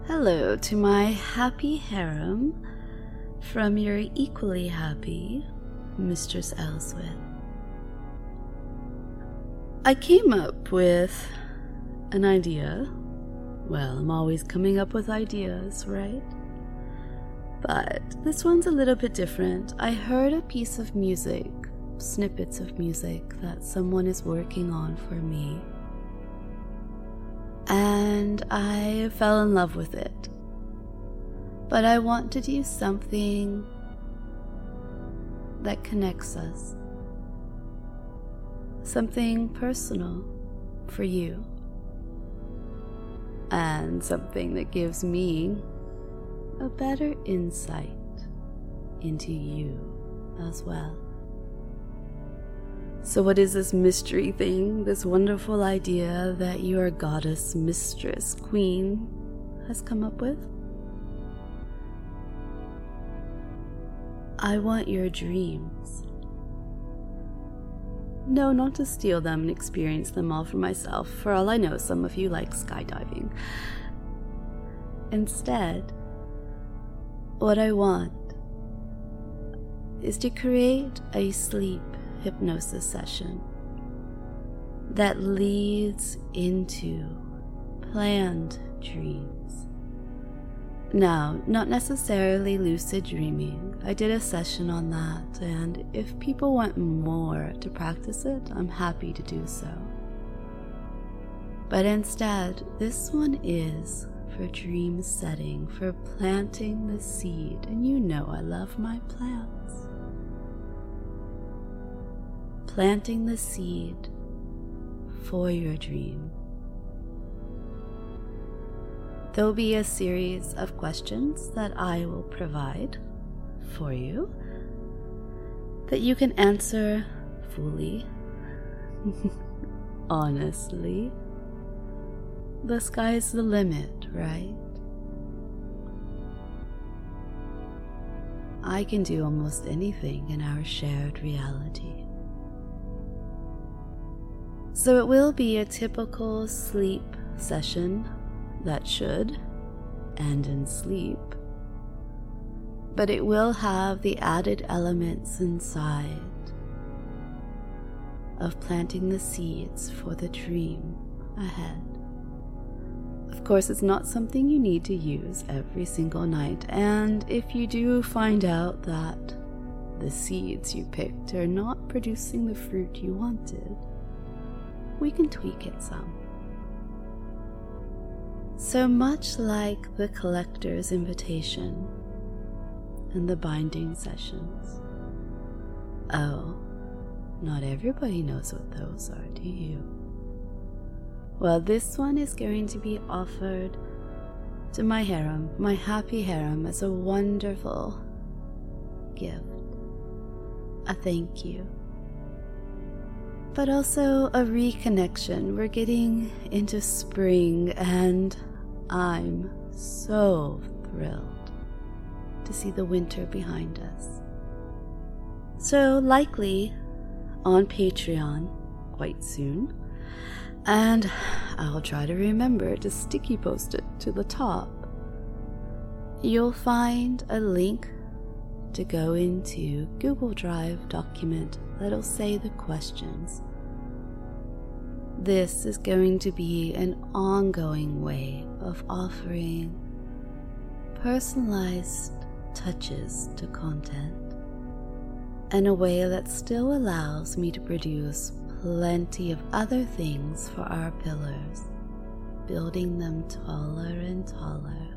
Hello to my happy harem from your equally happy Mistress Elswith. I came up with an idea. Well, I'm always coming up with ideas, right? But this one's a little bit different. I heard a piece of music, snippets of music that someone is working on for me. And I fell in love with it. But I want to do something that connects us. Something personal for you. And something that gives me a better insight into you as well. So what is this mystery thing, this wonderful idea that your goddess, mistress, queen has come up with? I want your dreams. No, not to steal them and experience them all for myself. For all I know, some of you like skydiving. Instead, what I want is to create a sleep hypnosis session that leads into planned dreams. Now, not necessarily lucid dreaming. I did a session on that, and if people want more to practice it, I'm happy to do so. But instead, this one is for dream setting, for planting the seed, and you know I love my plants. Planting the seed for your dream. There'll be a series of questions that I will provide for you that you can answer fully, honestly. The sky's the limit, right? I can do almost anything in our shared reality. So it will be a typical sleep session that should end in sleep, but it will have the added elements inside of planting the seeds for the dream ahead. Of course, it's not something you need to use every single night, and if you do find out that the seeds you picked are not producing the fruit you wanted, we can tweak it some. So much like the collector's invitation and the binding sessions. Oh, not everybody knows what those are, do you? Well, this one is going to be offered to my harem, my happy harem, as a wonderful gift. A thank you. But also a reconnection. We're getting into spring, and I'm so thrilled to see the winter behind us. So likely on Patreon quite soon, and I'll try to remember to sticky post it to the top. You'll find a link to go into Google Drive document that'll say the questions. This is going to be an ongoing way of offering personalized touches to content in a way that still allows me to produce plenty of other things for our pillars, building them taller and taller.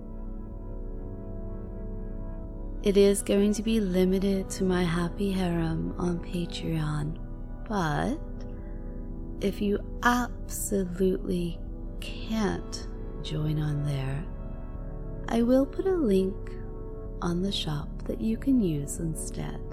It is going to be limited to my happy harem on Patreon, but if you absolutely can't join on there, I will put a link on the shop that you can use instead.